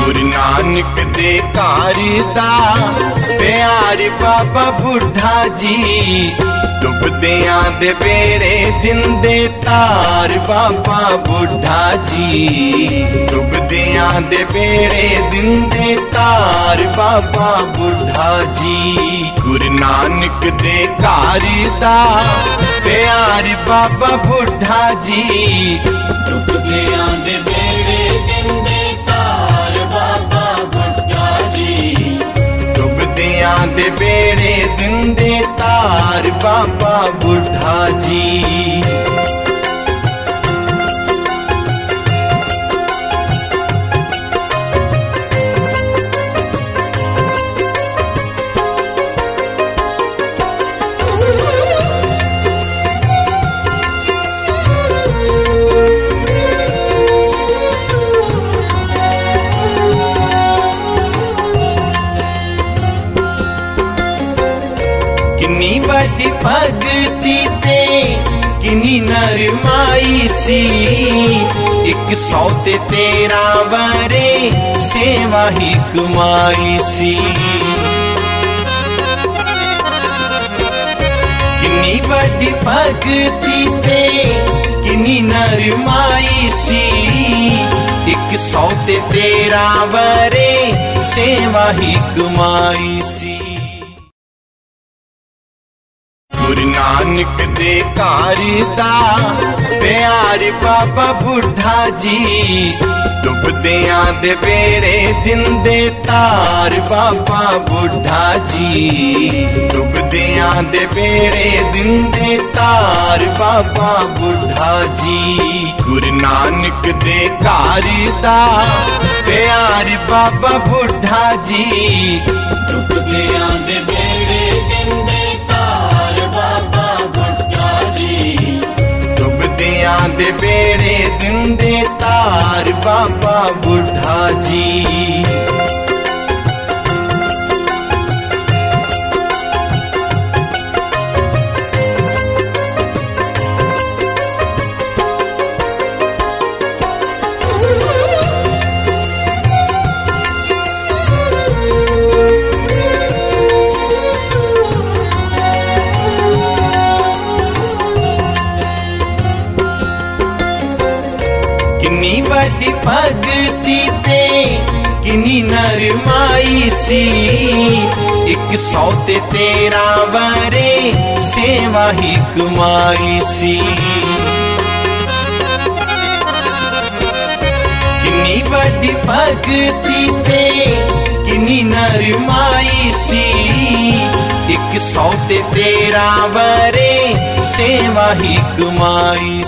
गुरु नानक दे car दा प्यार बाबा बुढ़ा जी डुबदियां दे बेड़े दिंदे तार बाबा बुढ़ा जी डुबदियां दे बेड़े दिंदे तार बाबा बुढ़ा जी गुरु नानक दे कार दा प्यार बाबा बुढ़ा जी डुबदियां दे बेड़े दिंदे तार बाबा बुढ़ा जी डुबदियां दे बेड़े दिंदे तार बाबा बुढ़ा जी। किन्नी बड़ी भगती ते किन्नी नरमाई सी 100 ते 13 बारे सेवा ही कमाई सी। किन्नी बड़ी भगती ते किन्नी नरमाई सी 100 ते 13 बारे सेवा ही कमाई सी। गुरु नानक दे कार दा प्यार बाबा बुढ़ा जी डुबदियां दे बेड़े दिंदे तार बाबा बुढ़ा जी डुबदियां दे बेड़े दिंदे तार बाबा बुढ़ा जी गुरु नानक दे कार दा प्यार बाबा बुढ़ा जी डुबदियां दे बेड़े दिंदे बाबा बुढ़ा जी डुबदियां दे बेड़े दिंदे तार बाबा बुढ़ा जी। किन्नी बड़ी भगती ते किन्नी नरमाई सी 100 ते 13 बारे सेवा ही कमाई सी। किन्नी बड़ी भगती ते किन्नी नरमाई सी 100 ते 13 बारे सेवा ही कमाई